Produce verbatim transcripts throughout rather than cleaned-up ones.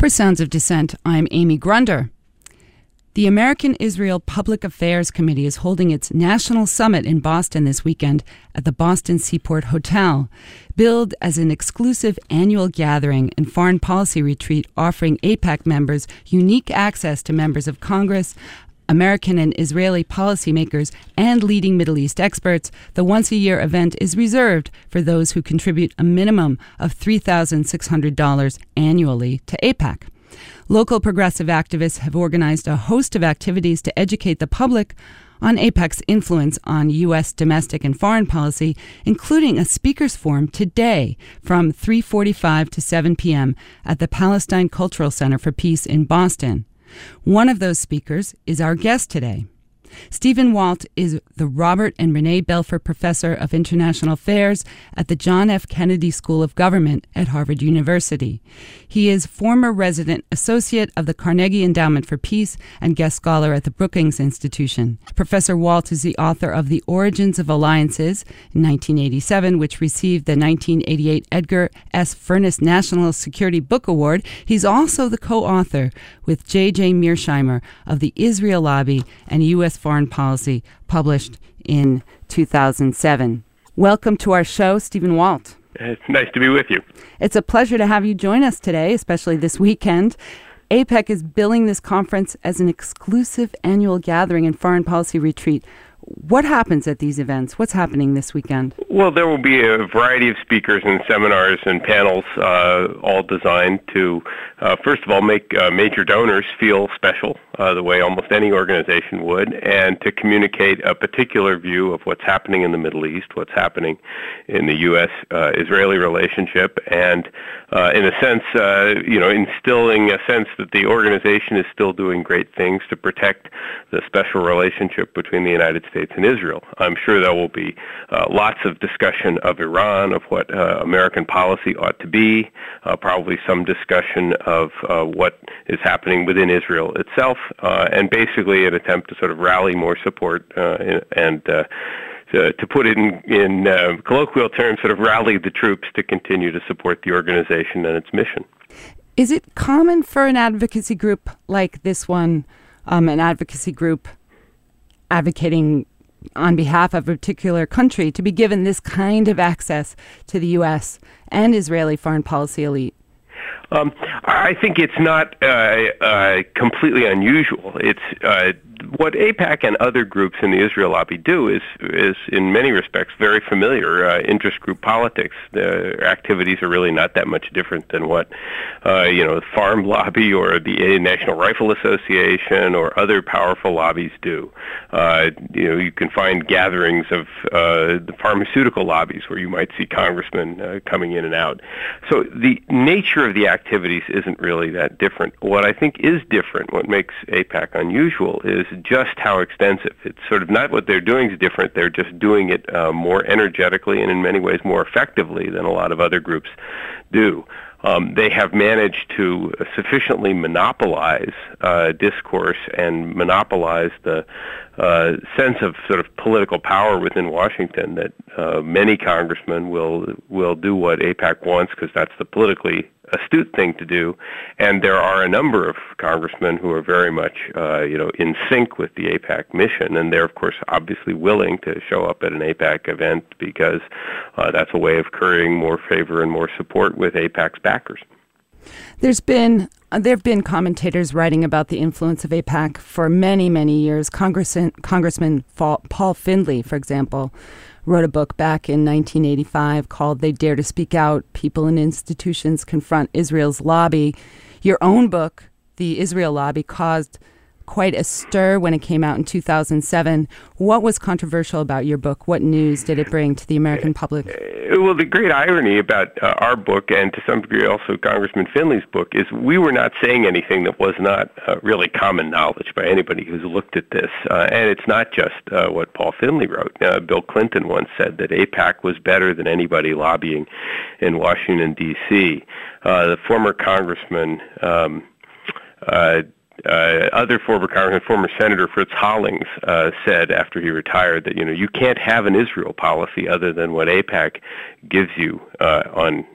For Sounds of Dissent, I'm Amy Grunder. The American-Israel Public Affairs Committee is holding its national summit in Boston this weekend at the Boston Seaport Hotel, billed as an exclusive annual gathering and foreign policy retreat offering AIPAC members unique access to members of Congress, American and Israeli policymakers, and leading Middle East experts. The once-a-year event is reserved for those who contribute a minimum of three thousand six hundred dollars annually to AIPAC. Local progressive activists have organized a host of activities to educate the public on AIPAC's influence on U S domestic and foreign policy, including a speakers forum today from three forty-five to seven p.m. at the Palestine Cultural Center for Peace in Boston. One of those speakers is our guest today. Stephen Walt is the Robert and Renee Belfer Professor of International Affairs at the John F. Kennedy School of Government at Harvard University. He is former resident associate of the Carnegie Endowment for Peace and guest scholar at the Brookings Institution. Professor Walt is the author of The Origins of Alliances in nineteen eighty-seven, which received the nineteen eighty-eight Edgar S. Furness National Security Book Award. He's also the co-author with J J Mearsheimer of The Israel Lobby and U S Foreign Policy, published in two thousand seven. Welcome to our show, Stephen Walt. It's nice to be with you. It's a pleasure to have you join us today, especially this weekend. AIPAC is billing this conference as an exclusive annual gathering and foreign policy retreat. What happens at these events? What's happening this weekend? Well, there will be a variety of speakers and seminars and panels, uh, all designed to, uh, first of all, make uh, major donors feel special, uh, the way almost any organization would, and to communicate a particular view of what's happening in the Middle East, what's happening in the U S-Israeli relationship, and uh, in a sense, uh, you know, instilling a sense that the organization is still doing great things to protect the special relationship between the United States and Israel. I'm sure there will be uh, lots of discussion of Iran, of what uh, American policy ought to be, uh, probably some discussion of uh, what is happening within Israel itself, uh, and basically an attempt to sort of rally more support uh, and uh, to, to put it in, in uh, colloquial terms, sort of rally the troops to continue to support the organization and its mission. Is it common for an advocacy group like this one, um, an advocacy group advocating on behalf of a particular country, to be given this kind of access to the U S and Israeli foreign policy elite? Um, I think it's not uh, uh, completely unusual. It's uh, what AIPAC and other groups in the Israel lobby do is, is in many respects, very familiar. Uh, interest group politics. Their activities are really not that much different than what, uh, you know, the Farm Lobby or the National Rifle Association or other powerful lobbies do. Uh, you know, you can find gatherings of uh, the pharmaceutical lobbies where you might see congressmen uh, coming in and out. So the nature of the activities isn't really that different. What I think is different, what makes AIPAC unusual, is just how extensive. It's sort of not what they're doing is different. They're just doing it uh, more energetically and in many ways more effectively than a lot of other groups do. Um, they have managed to sufficiently monopolize uh, discourse and monopolize the uh, sense of sort of political power within Washington that uh, many congressmen will will do what AIPAC wants because that's the politically astute thing to do, and there are a number of congressmen who are very much, uh, you know, in sync with the AIPAC mission, and they're, of course, obviously willing to show up at an AIPAC event because uh, that's a way of currying more favor and more support with AIPAC's backers. There's been uh, there have been commentators writing about the influence of AIPAC for many, many years. Congressman, Congressman Paul Findley, for example, wrote a book back in nineteen eighty-five called They Dare to Speak Out, People and Institutions Confront Israel's Lobby. Your own book, The Israel Lobby, caused quite a stir when it came out in two thousand seven. What was controversial about your book? What news did it bring to the American public? Well, the great irony about uh, our book, and to some degree also Congressman Findley's book, is we were not saying anything that was not uh, really common knowledge by anybody who's looked at this. Uh, and it's not just uh, what Paul Findley wrote. Uh, Bill Clinton once said that AIPAC was better than anybody lobbying in Washington, D C Uh, the former congressman um, uh, Uh, other former congressman, former Senator Fritz Hollings uh, said after he retired that, you know, you can't have an Israel policy other than what AIPAC gives you uh, on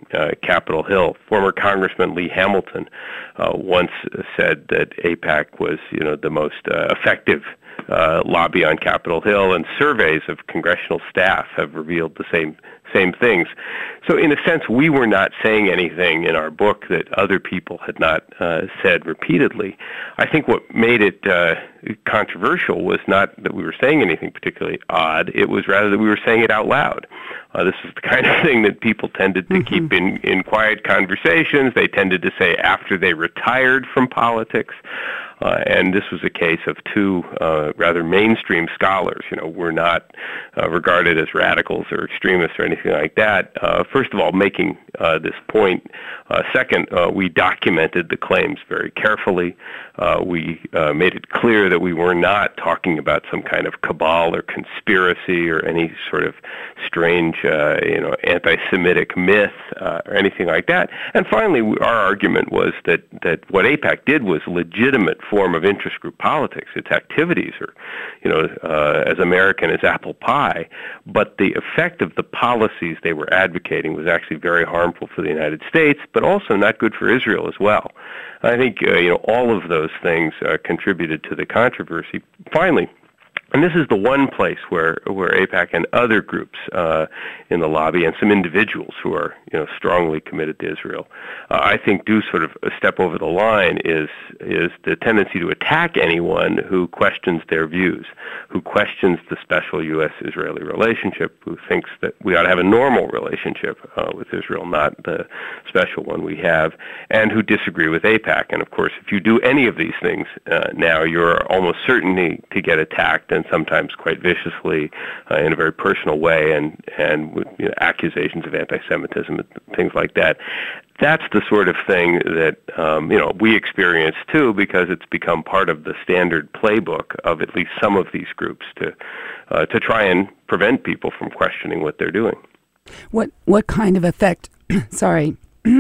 uh, Capitol Hill. Former Congressman Lee Hamilton uh, once said that AIPAC was, you know, the most uh, effective uh, lobby on Capitol Hill, and surveys of congressional staff have revealed the same same things. So in a sense, we were not saying anything in our book that other people had not uh, said repeatedly. I think what made it uh, controversial was not that we were saying anything particularly odd, it was rather that we were saying it out loud. Uh, this is the kind of thing that people tended to mm-hmm. keep in, in quiet conversations. They tended to say after they retired from politics. Uh, and this was a case of two uh, rather mainstream scholars. You know, we're not uh, regarded as radicals or extremists or anything like that. Uh, first of all, making uh, this point. Uh, second, uh, we documented the claims very carefully. Uh, we uh, made it clear that we were not talking about some kind of cabal or conspiracy or any sort of strange, uh, you know, anti-Semitic myth uh, or anything like that. And finally, we, our argument was that, that what AIPAC did was legitimate form of interest group politics. Its activities are, you know, uh, as American as apple pie, but the effect of the policies they were advocating was actually very harmful for the United States, but also not good for Israel as well. I think, uh, you know, all of those things uh, contributed to the controversy. Finally, and this is the one place where, where AIPAC and other groups uh, in the lobby and some individuals who are, you know, strongly committed to Israel, uh, I think do sort of step over the line is is the tendency to attack anyone who questions their views, who questions the special U S Israeli relationship, who thinks that we ought to have a normal relationship uh, with Israel, not the special one we have, and who disagree with AIPAC. And of course, if you do any of these things uh, now, you're almost certain to get attacked, and sometimes quite viciously, uh, in a very personal way, and and with, you know, accusations of anti-Semitism and things like that. That's the sort of thing that um, you know we experience too, because it's become part of the standard playbook of at least some of these groups to uh, to try and prevent people from questioning what they're doing. What what kind of effect? sorry,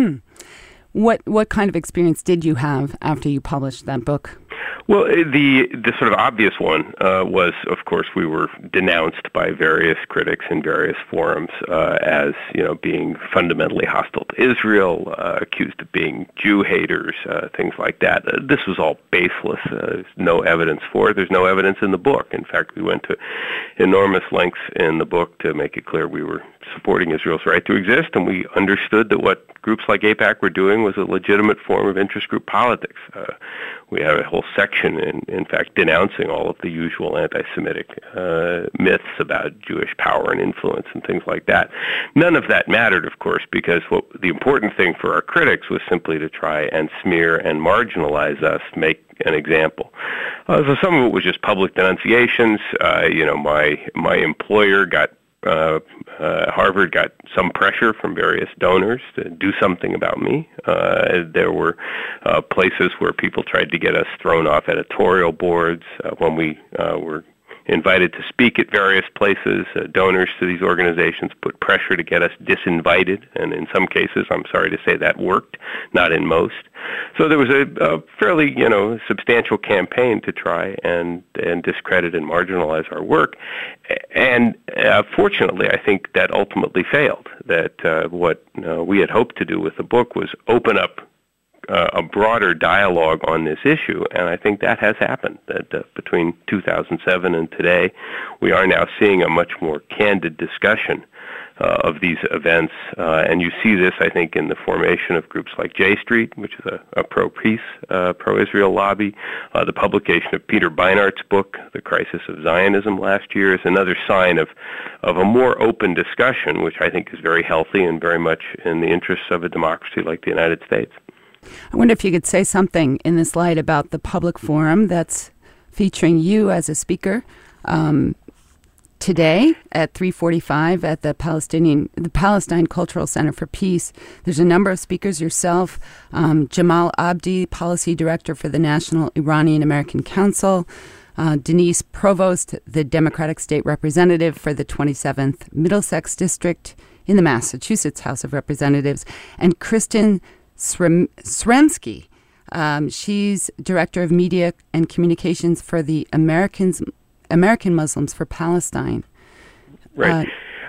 what what kind of experience did you have after you published that book? Well, the the sort of obvious one uh, was, of course, we were denounced by various critics in various forums uh, as, you know, being fundamentally hostile to Israel, uh, accused of being Jew haters, uh, things like that. Uh, this was all baseless. Uh, there's no evidence for it. There's no evidence in the book. In fact, we went to enormous lengths in the book to make it clear we were supporting Israel's right to exist, and we understood that what groups like AIPAC were doing was a legitimate form of interest group politics. Uh, we have a whole section, in, in fact, denouncing all of the usual anti-Semitic uh, myths about Jewish power and influence and things like that. None of that mattered, of course, because what the important thing for our critics was simply to try and smear and marginalize us, make an example. Uh, so some of it was just public denunciations. Uh, you know, my my employer got Uh, uh, Harvard got some pressure from various donors to do something about me. Uh, there were uh, places where people tried to get us thrown off editorial boards uh, when we uh, were invited to speak at various places. Uh, donors to these organizations put pressure to get us disinvited, and in some cases, I'm sorry to say, that worked, not in most. So there was a, a fairly, you know, substantial campaign to try and, and discredit and marginalize our work. And uh, fortunately, I think that ultimately failed. That uh, what uh, we had hoped to do with the book was open up Uh, a broader dialogue on this issue, and I think that has happened. That uh, between two thousand seven and today, we are now seeing a much more candid discussion uh, of these events, uh, and you see this, I think, in the formation of groups like J Street, which is a, a pro-peace, uh, pro-Israel lobby. Uh, the publication of Peter Beinart's book, The Crisis of Zionism, last year, is another sign of, of a more open discussion, which I think is very healthy and very much in the interests of a democracy like the United States. I wonder if you could say something in this light about the public forum that's featuring you as a speaker um, today at three forty-five at the Palestinian, the Palestine Cultural Center for Peace. There's a number of speakers, yourself, um, Jamal Abdi, Policy Director for the National Iranian American Council, uh, Denise Provost, the Democratic State Representative for the twenty-seventh Middlesex District in the Massachusetts House of Representatives, and Kristen Sremski. Um, she's Director of Media and Communications for the Americans, American Muslims for Palestine. Right. Uh,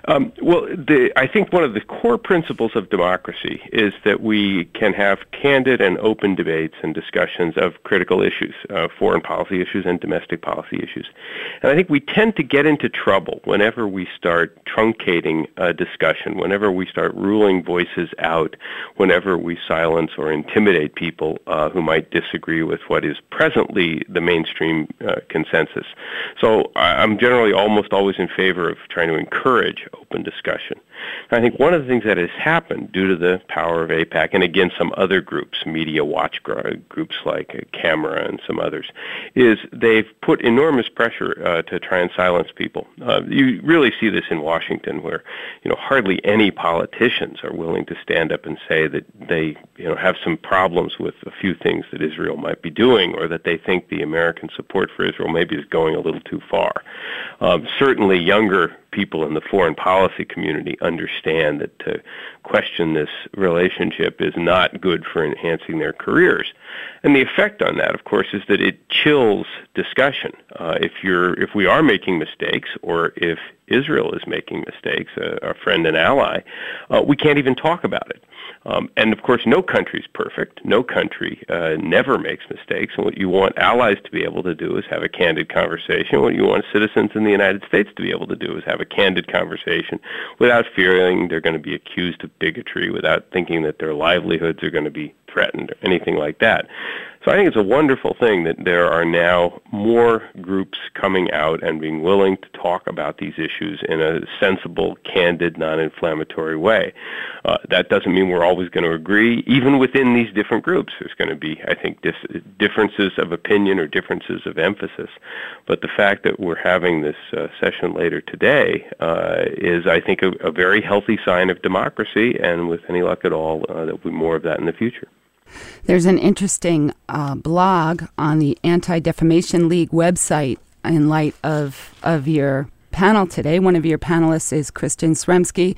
Um, well, the, I think one of the core principles of democracy is that we can have candid and open debates and discussions of critical issues, uh, foreign policy issues and domestic policy issues. And I think we tend to get into trouble whenever we start truncating a discussion, whenever we start ruling voices out, whenever we silence or intimidate people uh, who might disagree with what is presently the mainstream uh, consensus. So I'm generally almost always in favor of trying to encourage open discussion. And I think one of the things that has happened due to the power of AIPAC, and again some other groups, media watch groups like Camera and some others, is they've put enormous pressure uh, to try and silence people. Uh, you really see this in Washington, where you know hardly any politicians are willing to stand up and say that they you know have some problems with a few things that Israel might be doing, or that they think the American support for Israel maybe is going a little too far. Um, certainly younger people in the foreign policy community understand that to question this relationship is not good for enhancing their careers. And the effect on that, of course, is that it chills discussion. Uh, if you're, if we are making mistakes, or if Israel is making mistakes, a, a friend and ally, uh, we can't even talk about it. Um, and of course, no country's perfect. No country uh, never makes mistakes. And what you want allies to be able to do is have a candid conversation. What you want citizens in the United States to be able to do is have a candid conversation without fearing they're going to be accused of bigotry, without thinking that their livelihoods are going to be threatened or anything like that. So I think it's a wonderful thing that there are now more groups coming out and being willing to talk about these issues in a sensible, candid, non-inflammatory way. Uh, that doesn't mean we're always going to agree. Even within these different groups, there's going to be, I think, dis- differences of opinion or differences of emphasis. But the fact that we're having this uh, session later today uh, is, I think, a, a very healthy sign of democracy, and with any luck at all, uh, there'll be more of that in the future. There's an interesting uh, blog on the Anti-Defamation League website in light of, of your panel today. One of your panelists is Kristen Sremski,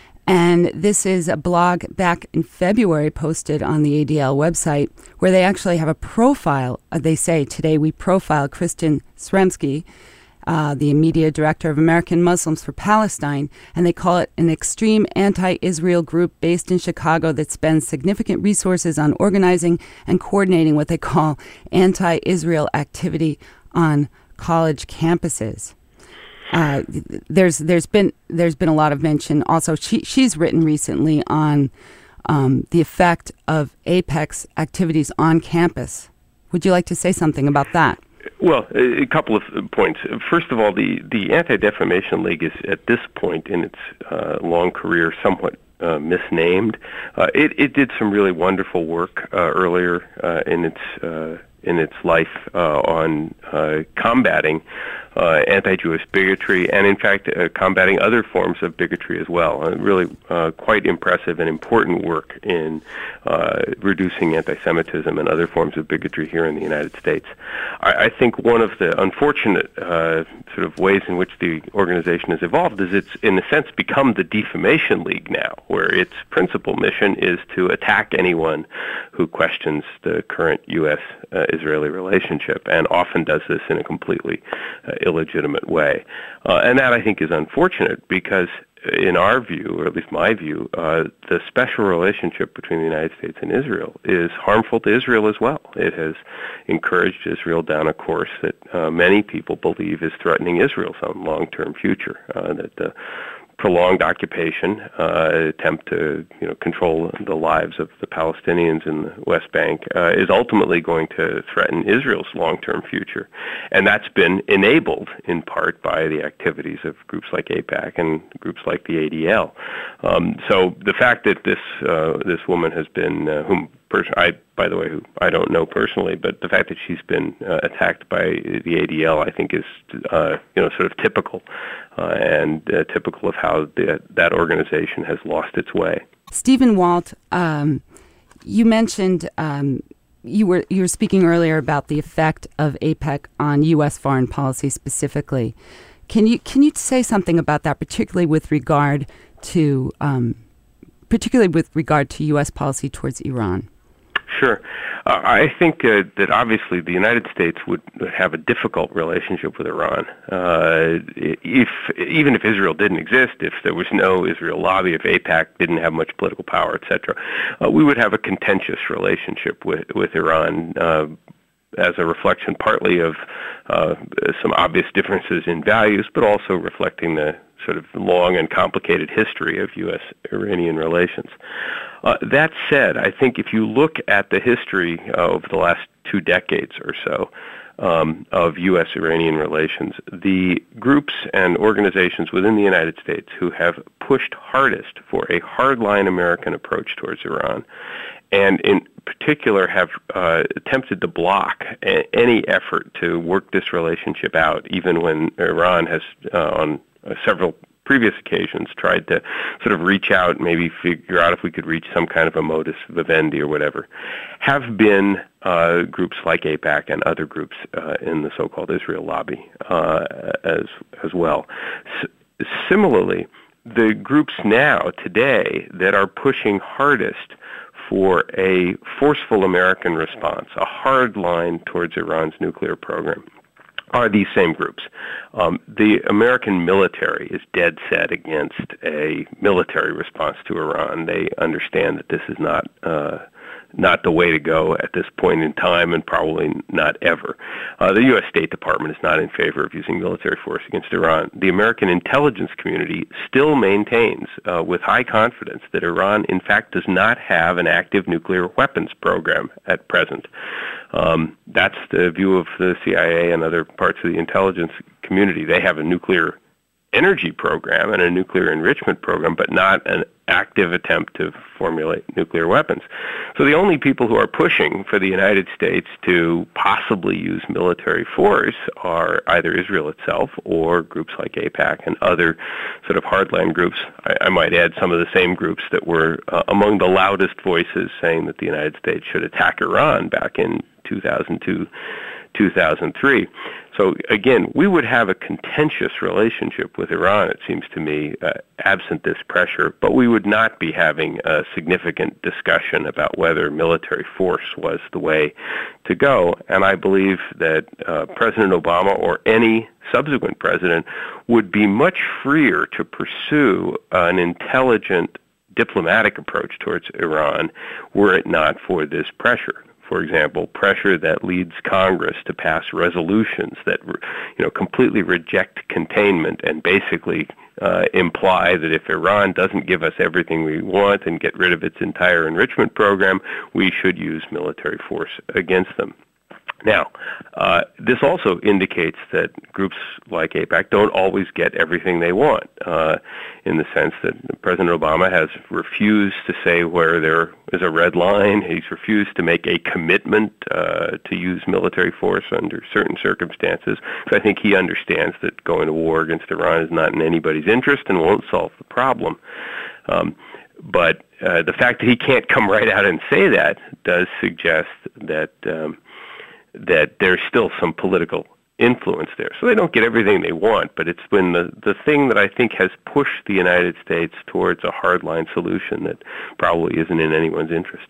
and this is a blog back in February posted on the A D L website where they actually have a profile. Uh, they say, today we profile Kristen Sremski, Uh, the media director of American Muslims for Palestine, and they call it an extreme anti-Israel group based in Chicago that spends significant resources on organizing and coordinating what they call anti-Israel activity on college campuses. Uh, there's there's been there's been a lot of mention. Also, she she's written recently on um, the effect of AIPAC's activities on campus. Would you like to say something about that? Well, a couple of points. First of all, the, the Anti-Defamation League is, at this point in its uh, long career, somewhat uh, misnamed. Uh, it, it did some really wonderful work uh, earlier uh, in its uh, in its life uh, on uh, combating uh, anti-Jewish bigotry, and in fact uh, combating other forms of bigotry as well. Uh, really uh, quite impressive and important work in uh, reducing anti-Semitism and other forms of bigotry here in the United States. I, I think one of the unfortunate uh, sort of ways in which the organization has evolved is it's in a sense become the Defamation League now, where its principal mission is to attack anyone who questions the current U S uh, Israeli relationship, and often does this in a completely uh, illegitimate way. Uh, and that, I think, is unfortunate because, in our view, or at least my view, uh, the special relationship between the United States and Israel is harmful to Israel as well. It has encouraged Israel down a course that uh, many people believe is threatening Israel's own long-term future, uh, that the prolonged occupation, uh, attempt to you know control the lives of the Palestinians in the West Bank uh, is ultimately going to threaten Israel's long-term future. And that's been enabled in part by the activities of groups like AIPAC and groups like the A D L. Um, so the fact that this uh, this woman has been, uh, whom Person, I, by the way, who I don't know personally, but the fact that she's been uh, attacked by the A D L, I think, is uh, you know sort of typical uh, and uh, typical of how the, that organization has lost its way. Stephen Walt, um, you mentioned um, you were you were speaking earlier about the effect of AIPAC on U S foreign policy specifically. Can you can you say something about that, particularly with regard to um, particularly with regard to U S policy towards Iran? Sure. Uh, I think uh, that obviously the United States would have a difficult relationship with Iran. Uh, if even if Israel didn't exist, if there was no Israel lobby, if AIPAC didn't have much political power, et cetera, uh, we would have a contentious relationship with, with Iran uh, as a reflection partly of uh, some obvious differences in values, but also reflecting the sort of long and complicated history of U S Iranian relations. Uh, that said, I think if you look at the history of the last two decades or so um, of U S Iranian relations, the groups and organizations within the United States who have pushed hardest for a hardline American approach towards Iran, and in particular have uh, attempted to block a- any effort to work this relationship out, even when Iran has uh, on uh, several previous occasions tried to sort of reach out, maybe figure out if we could reach some kind of a modus vivendi or whatever, have been uh, groups like AIPAC and other groups uh, in the so-called Israel lobby uh, as as well. S- similarly, the groups now, today, that are pushing hardest for a forceful American response, a hard line towards Iran's nuclear program, are these same groups. Um, the American military is dead set against a military response to Iran. They understand that this is not uh, not the way to go at this point in time, and probably not ever. Uh, the U S State Department is not in favor of using military force against Iran. The American intelligence community still maintains uh, with high confidence that Iran, in fact, does not have an active nuclear weapons program at present. Um, that's the view of the C I A and other parts of the intelligence community. They have a nuclear energy program and a nuclear enrichment program, but not an active attempt to formulate nuclear weapons. So the only people who are pushing for the United States to possibly use military force are either Israel itself or groups like AIPAC and other sort of hardline groups. I, I might add some of the same groups that were uh, among the loudest voices saying that the United States should attack Iran back in two thousand two, two thousand three. So again, we would have a contentious relationship with Iran, it seems to me, uh, absent this pressure, but we would not be having a significant discussion about whether military force was the way to go. And I believe that uh, President Obama or any subsequent president would be much freer to pursue an intelligent diplomatic approach towards Iran were it not for this pressure. For example, pressure that leads Congress to pass resolutions that, you know, completely reject containment and basically uh, imply that if Iran doesn't give us everything we want and get rid of its entire enrichment program, we should use military force against them. Now, uh, this also indicates that groups like AIPAC don't always get everything they want, uh, in the sense that President Obama has refused to say where there is a red line. He's refused to make a commitment uh, to use military force under certain circumstances. So I think he understands that going to war against Iran is not in anybody's interest and won't solve the problem. Um, but uh, the fact that he can't come right out and say that does suggest that um, that there's still some political influence there. So they don't get everything they want, but it's been the, the thing that I think has pushed the United States towards a hardline solution that probably isn't in anyone's interest.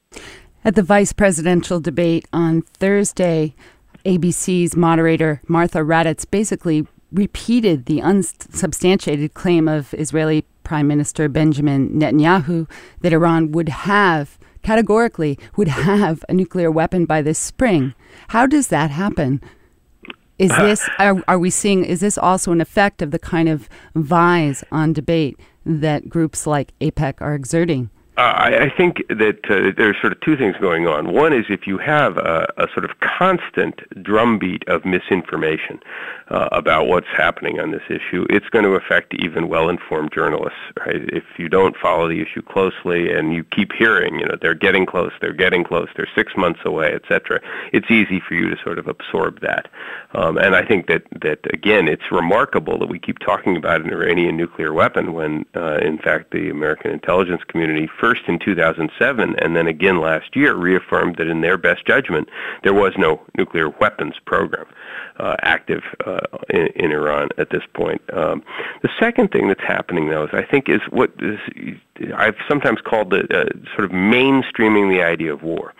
At the vice presidential debate on Thursday, A B C's moderator Martha Raddatz basically repeated the unsubstantiated claim of Israeli Prime Minister Benjamin Netanyahu that Iran would have categorically would have a nuclear weapon by this spring. How does that happen? Is this, are, are we seeing, is this also an effect of the kind of vise on debate that groups like AIPAC are exerting? Uh, I, I think that uh, there's sort of two things going on. One is if you have a, a sort of constant drumbeat of misinformation uh, about what's happening on this issue, it's going to affect even well-informed journalists. Right? If you don't follow the issue closely and you keep hearing, you know, they're getting close, they're getting close, they're six months away, et cetera, it's easy for you to sort of absorb that. Um, and I think that, that, again, it's remarkable that we keep talking about an Iranian nuclear weapon when, uh, in fact, the American intelligence community first in two thousand seven and then again last year reaffirmed that in their best judgment there was no nuclear weapons program uh, active uh, in, in Iran at this point. Um, the second thing that's happening, though, is I think is what is, I've sometimes called the uh, sort of mainstreaming the idea of war.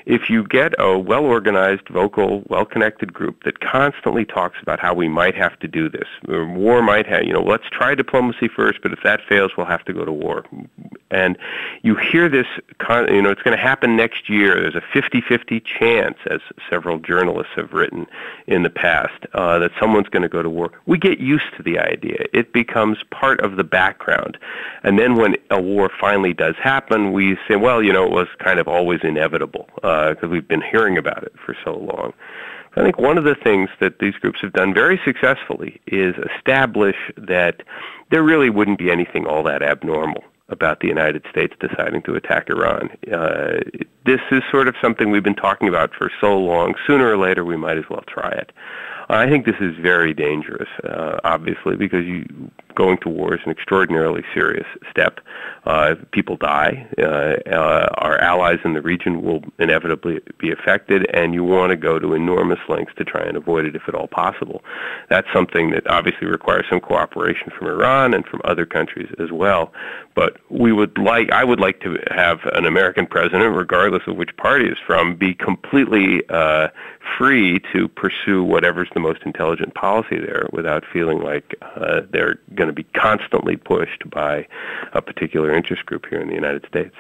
if you get a well-organized, vocal, well-connected group that constantly talks about how we might have to do this, or war might have, you know, let's try diplomacy first, but if that fails, we'll have to go to war. And you hear this, you know, it's going to happen next year. There's a fifty-fifty chance, as several journalists have written in the past, uh, that someone's going to go to war. We get used to the idea. It becomes part of the background. And then when a war finally does happen, we say, well, you know, it was kind of always inevitable because uh, we've been hearing about it for so long. I think one of the things that these groups have done very successfully is establish that there really wouldn't be anything all that abnormal about the United States deciding to attack Iran. Uh, this is sort of something we've been talking about for so long. Sooner or later, we might as well try it. I think this is very dangerous, uh, obviously, because you, going to war is an extraordinarily serious step. Uh, people die. Uh, uh, our allies in the region will inevitably be affected, and you want to go to enormous lengths to try and avoid it if at all possible. That's something that obviously requires some cooperation from Iran and from other countries as well. But we would like, I would like to have an American president, regardless of which party it's from, be completely uh, free to pursue whatever's the most intelligent policy there without feeling like uh, they're going to be constantly pushed by a particular interest group here in the United States.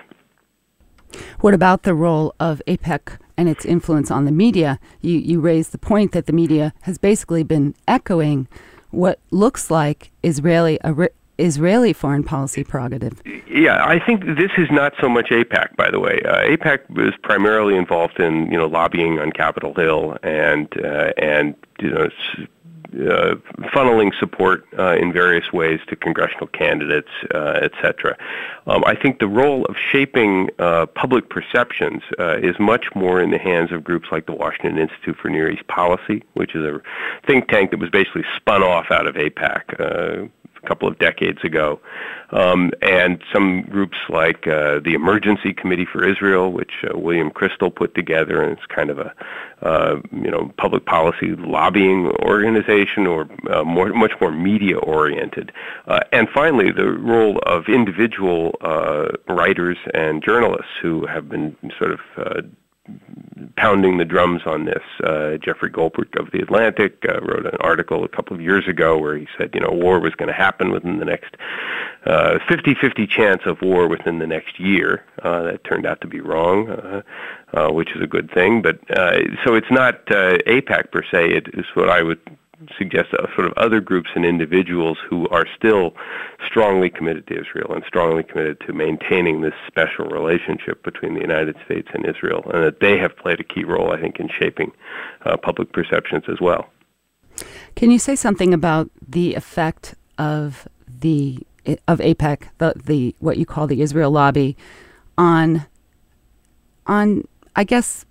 What about the role of AIPAC and its influence on the media? You, you raised the point that the media has basically been echoing what looks like Israeli a ri- Israeli foreign policy prerogative. Yeah, I think this is not so much AIPAC, by the way. Uh, AIPAC was primarily involved in, you know, lobbying on Capitol Hill and uh, and you know, uh, funneling support uh, in various ways to congressional candidates, uh, et cetera. Um, I think the role of shaping uh, public perceptions uh, is much more in the hands of groups like the Washington Institute for Near East Policy, which is a think tank that was basically spun off out of AIPAC Uh, a couple of decades ago, um, and some groups like uh, the Emergency Committee for Israel, which uh, William Kristol put together, and it's kind of a uh, you know public policy lobbying organization, or uh, more much more media oriented. Uh, and finally, the role of individual uh, writers and journalists who have been sort of uh, pounding the drums on this. Uh, Jeffrey Goldberg of The Atlantic uh, wrote an article a couple of years ago where he said, you know, war was going to happen within the next uh, fifty-fifty chance of war within the next year. Uh, that turned out to be wrong, uh, uh, which is a good thing. But uh, so it's not uh, AIPAC per se. It is what I would suggest uh, sort of other groups and individuals who are still strongly committed to Israel and strongly committed to maintaining this special relationship between the United States and Israel, and that they have played a key role, I think, in shaping uh, public perceptions as well. Can you say something about the effect of the of AIPAC, the, the what you call the Israel lobby, on on I guess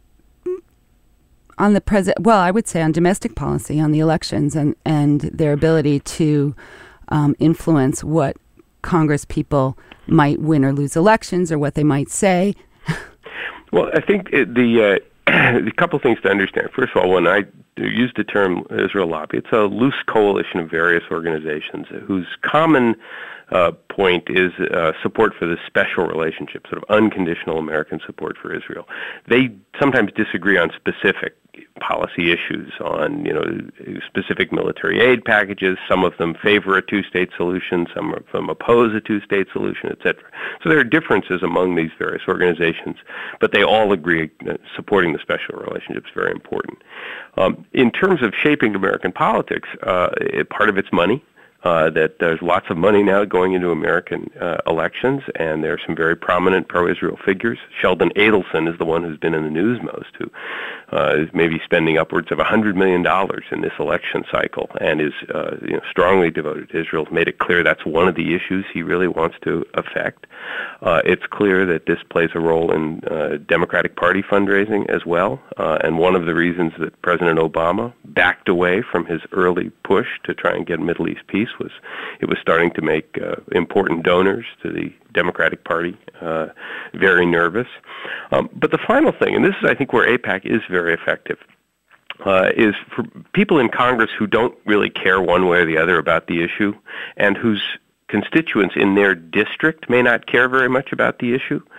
on the president, well, I would say on domestic policy, on the elections, and, and their ability to um, influence what Congress people might win or lose elections, or what they might say? Well, I think it, the uh, a couple things to understand. First of all, when I use the term Israel lobby, it's a loose coalition of various organizations whose common uh, point is uh, support for this special relationship, sort of unconditional American support for Israel. They sometimes disagree on specific policy issues, on, you know, specific military aid packages. Some of them favor a two-state solution, some of them oppose a two-state solution, et cetera. So there are differences among these various organizations, but they all agree that supporting the special relationship is very important. Um, in terms of shaping American politics, uh, it, part of it's money. Uh, that there's lots of money now going into American uh, elections, and there are some very prominent pro-Israel figures. Sheldon Adelson is the one who's been in the news most, who uh, is maybe spending upwards of one hundred million dollars in this election cycle, and is uh, you know, strongly devoted to Israel. Has made it clear that's one of the issues he really wants to affect. Uh, it's clear that this plays a role in uh, Democratic Party fundraising as well, uh, and one of the reasons that President Obama backed away from his early push to try and get Middle East peace was it was starting to make uh, important donors to the Democratic Party uh, very nervous. Um, but the final thing, and this is, I think, where AIPAC is very effective, uh, is for people in Congress who don't really care one way or the other about the issue, and whose constituents in their district may not care very much about the issue.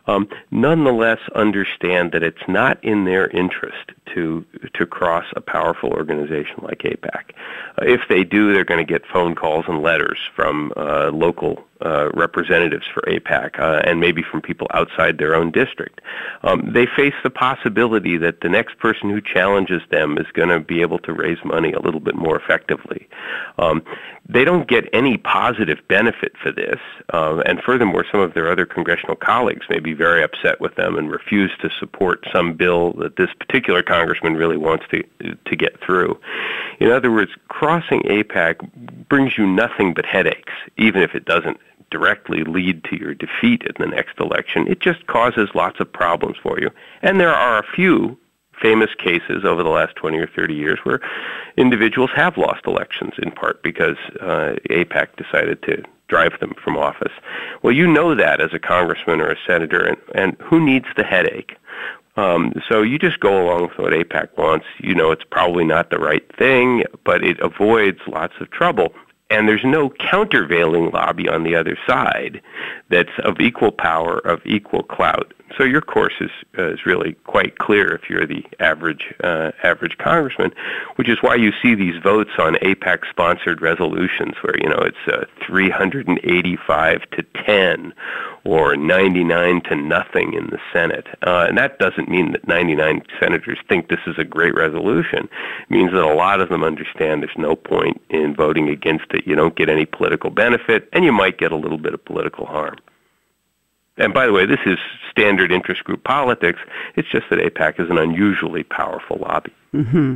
um, nonetheless understand that it's not in their interest to to cross a powerful organization like AIPAC. Uh, if they do, they're going to get phone calls and letters from uh, local uh, representatives for AIPAC uh, and maybe from people outside their own district. Um, they face the possibility that the next person who challenges them is going to be able to raise money a little bit more effectively. Um, they don't get any positive benefit for this, uh, and furthermore, some of their other congressional colleagues may be very upset with them and refuse to support some bill that this particular congressman really wants to to get through. In other words, crossing AIPAC brings you nothing but headaches, even if it doesn't directly lead to your defeat in the next election. It just causes lots of problems for you. And there are a few famous cases over the last twenty or thirty years where individuals have lost elections, in part because uh, AIPAC decided to drive them from office. Well, you know that as a congressman or a senator, and, and who needs the headache? Um, so you just go along with what AIPAC wants. You know it's probably not the right thing, but it avoids lots of trouble. And there's no countervailing lobby on the other side that's of equal power, of equal clout. So your course is uh, is really quite clear if you're the average uh, average congressman, which is why you see these votes on AIPAC-sponsored resolutions where, you know, it's uh, three hundred eighty-five to ten or ninety-nine to nothing in the Senate. Uh, and that doesn't mean that ninety-nine senators think this is a great resolution. It means that a lot of them understand there's no point in voting against it. You don't get any political benefit, and you might get a little bit of political harm. And by the way, this is standard interest group politics. It's just that AIPAC is an unusually powerful lobby. Mm-hmm.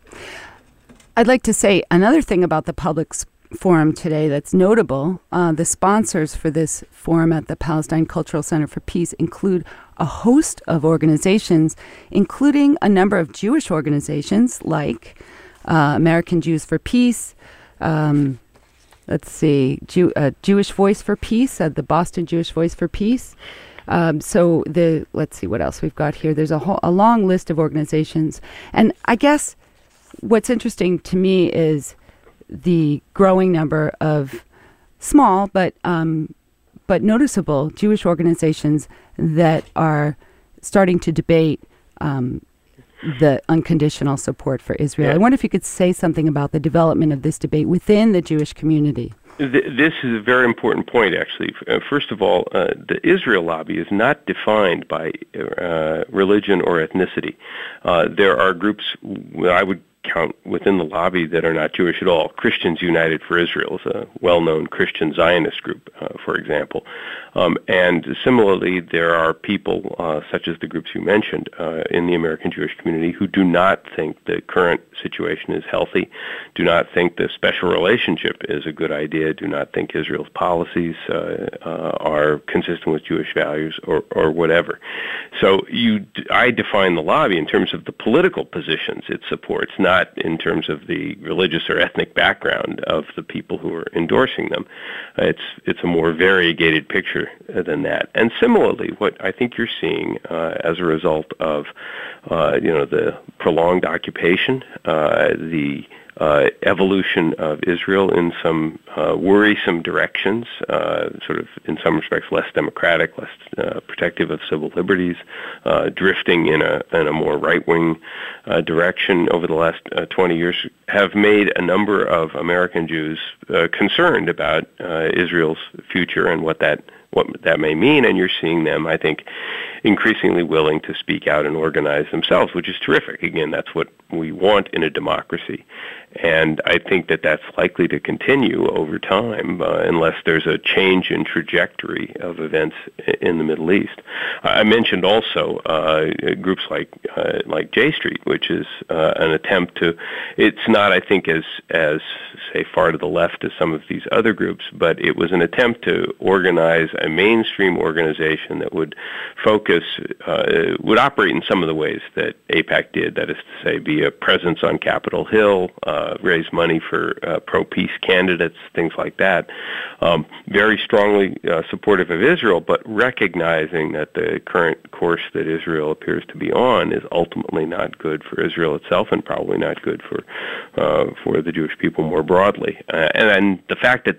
I'd like to say another thing about the public forum today that's notable. Uh, the sponsors for this forum at the Palestine Cultural Center for Peace include a host of organizations, including a number of Jewish organizations like uh, American Jews for Peace, um, Let's see, Jew, uh, Jewish Voice for Peace, uh, the Boston Jewish Voice for Peace. Um, so the let's see what else we've got here. There's a whole, a long list of organizations, and I guess what's interesting to me is the growing number of small but um, but noticeable Jewish organizations that are starting to debate Um, the unconditional support for Israel. Yeah. I wonder if you could say something about the development of this debate within the Jewish community. This is a very important point, actually. Uh, first of all, uh, the Israel lobby is not defined by uh, religion or ethnicity. Uh, there are groups I would count within the lobby that are not Jewish at all. Christians United for Israel is a well-known Christian Zionist group, uh, for example. Um, and similarly, there are people, uh, such as the groups you mentioned, uh, in the American Jewish community who do not think the current situation is healthy, do not think the special relationship is a good idea, do not think Israel's policies uh, uh, are consistent with Jewish values, or, or whatever. So you, I define the lobby in terms of the political positions it supports, not in terms of the religious or ethnic background of the people who are endorsing them. Uh, it's it's a more variegated picture than that. And similarly, what I think you're seeing uh, as a result of uh, you know the prolonged occupation, uh, the uh, evolution of Israel in some uh, worrisome directions, uh, sort of in some respects less democratic, less uh, protective of civil liberties, uh, drifting in a in a more right-wing uh, direction over the last uh, twenty years, have made a number of American Jews uh, concerned about uh, Israel's future and what that what that may mean, and you're seeing them, I think, increasingly willing to speak out and organize themselves, which is terrific. Again, that's what we want in a democracy. And I think that that's likely to continue over time uh, unless there's a change in trajectory of events in the Middle East. I mentioned also uh, groups like uh, like J Street, which is uh, an attempt to, it's not, I think, as, as, say, far to the left as some of these other groups, but it was an attempt to organize a mainstream organization that would focus, uh, would operate in some of the ways that AIPAC did, that is to say, be a presence on Capitol Hill, uh, raise money for uh, pro-peace candidates, things like that. Um, very strongly uh, supportive of Israel, but recognizing that the current course that Israel appears to be on is ultimately not good for Israel itself and probably not good for uh, for the Jewish people more broadly. Uh, and, and the fact that that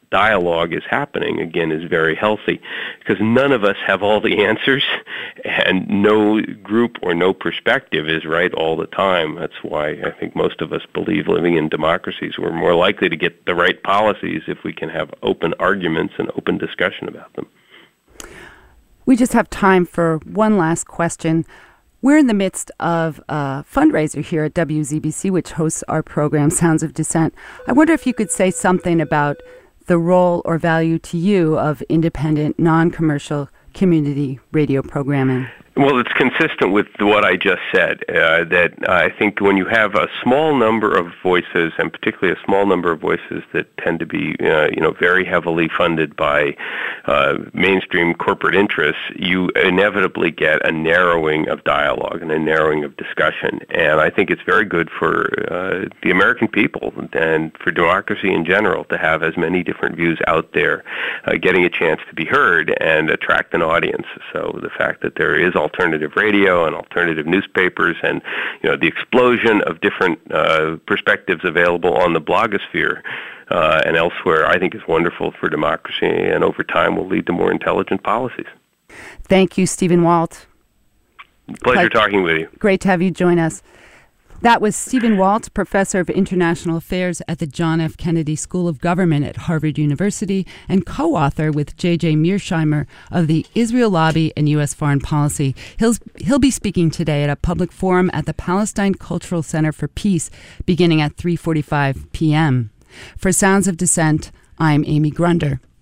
dialogue is happening, again, is very healthy, because none of us have all the answers, and no group or no perspective is right all the time. That's why I think most of us believe living in democracies, we're more likely to get the right policies if we can have open arguments and open discussion about them. We just have time for one last question. We're in the midst of a fundraiser here at W Z B C, which hosts our program, Sounds of Dissent. I wonder if you could say something about the role or value to you of independent, non-commercial community radio programming. Well, it's consistent with what I just said, uh, that I think when you have a small number of voices, and particularly a small number of voices that tend to be, uh, you know, very heavily funded by uh, mainstream corporate interests, you inevitably get a narrowing of dialogue and a narrowing of discussion. And I think it's very good for uh, the American people and for democracy in general to have as many different views out there, uh, getting a chance to be heard and attract an audience. So the fact that there is alternative radio and alternative newspapers, and you know the explosion of different uh, perspectives available on the blogosphere uh, and elsewhere, I think is wonderful for democracy, and over time will lead to more intelligent policies. Thank you, Stephen Walt. Pleasure Ple- talking with you. Great to have you join us. That was Stephen Walt, Professor of International Affairs at the John F. Kennedy School of Government at Harvard University and co-author with J J Mearsheimer of the Israel Lobby and U S Foreign Policy. He'll, he'll be speaking today at a public forum at the Palestine Cultural Center for Peace beginning at three forty-five p.m. For Sounds of Dissent, I'm Amy Grunder.